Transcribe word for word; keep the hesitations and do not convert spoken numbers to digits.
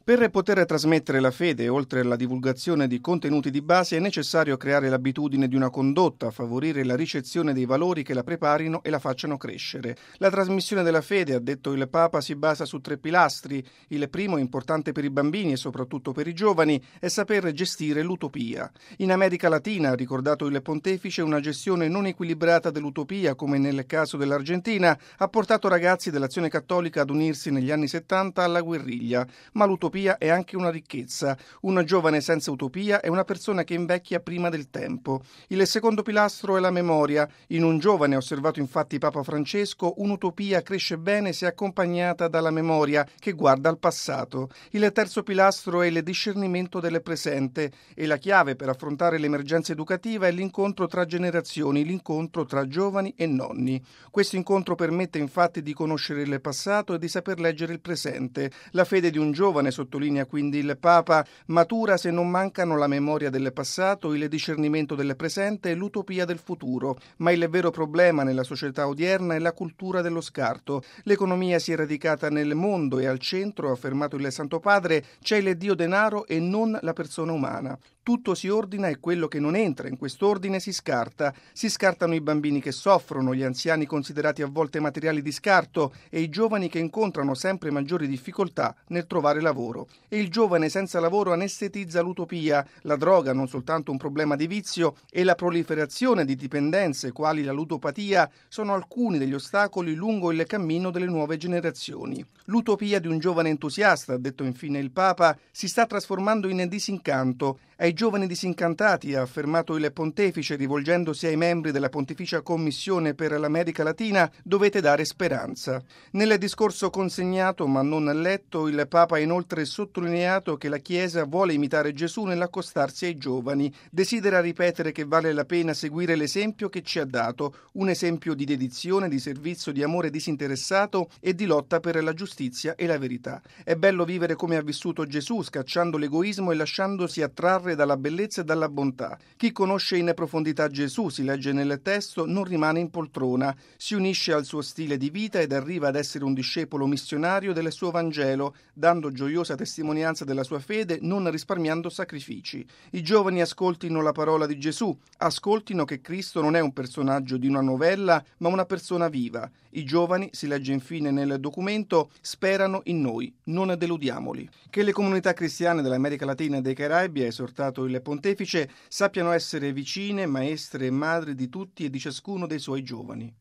Per poter trasmettere la fede, oltre alla divulgazione di contenuti di base, è necessario creare l'abitudine di una condotta, favorire la ricezione dei valori che la preparino e la facciano crescere. La trasmissione della fede, ha detto il Papa, si basa su tre pilastri. Il primo, importante per i bambini e soprattutto per i giovani, è saper gestire l'utopia. In America Latina, ha ricordato il Pontefice, una gestione non equilibrata dell'utopia, come nel caso dell'Argentina, ha portato ragazzi dell'Azione Cattolica ad unirsi negli anni settanta alla guerriglia. Ma l'utopia è anche una ricchezza. Un giovane senza utopia è una persona che invecchia prima del tempo. Il secondo pilastro è la memoria. In un giovane, ha osservato infatti Papa Francesco, un'utopia cresce bene se accompagnata dalla memoria che guarda al passato. Il terzo pilastro è il discernimento del presente e la chiave per affrontare l'emergenza educativa è l'incontro tra generazioni, l'incontro tra giovani e nonni. Questo incontro permette infatti di conoscere il passato e di saper leggere il presente. La fede di un giovane, sottolinea quindi il Papa, matura se non mancano la memoria del passato, il discernimento del presente e l'utopia del futuro. Ma il vero problema nella società odierna è la cultura dello scarto. L'economia si è radicata nel mondo e al centro, ha affermato il Santo Padre, c'è il Dio denaro e non la persona umana. Tutto si ordina e quello che non entra in quest'ordine si scarta. Si scartano i bambini che soffrono, gli anziani considerati a volte materiali di scarto e i giovani che incontrano sempre maggiori difficoltà nel trovare lavoro. E il giovane senza lavoro anestetizza l'utopia, la droga non soltanto un problema di vizio e la proliferazione di dipendenze quali la ludopatia sono alcuni degli ostacoli lungo il cammino delle nuove generazioni. L'utopia di un giovane entusiasta, ha detto infine il Papa, si sta trasformando in disincanto. Ai giovani disincantati, ha affermato il Pontefice rivolgendosi ai membri della Pontificia Commissione per l'America Latina, dovete dare speranza. Nel discorso consegnato ma non letto, il Papa ha inoltre sottolineato che la Chiesa vuole imitare Gesù nell'accostarsi ai giovani, desidera ripetere che vale la pena seguire l'esempio che ci ha dato, un esempio di dedizione, di servizio, di amore disinteressato e di lotta per la giustizia e la verità. È bello vivere come ha vissuto Gesù, scacciando l'egoismo e lasciandosi attrarre dalla bellezza e dalla bontà. Chi conosce in profondità Gesù, si legge nel testo, non rimane in poltrona, si unisce al suo stile di vita ed arriva ad essere un discepolo missionario del suo Vangelo, dando gioiosa testimonianza della sua fede, non risparmiando sacrifici. I giovani ascoltino la parola di Gesù, ascoltino che Cristo non è un personaggio di una novella, ma una persona viva. I giovani, si legge infine nel documento, sperano in noi, non deludiamoli. Che le comunità cristiane dell'America Latina e dei Caraibi, ha esortato il Pontefice, sappiano essere vicine, maestre e madri di tutti e di ciascuno dei suoi giovani.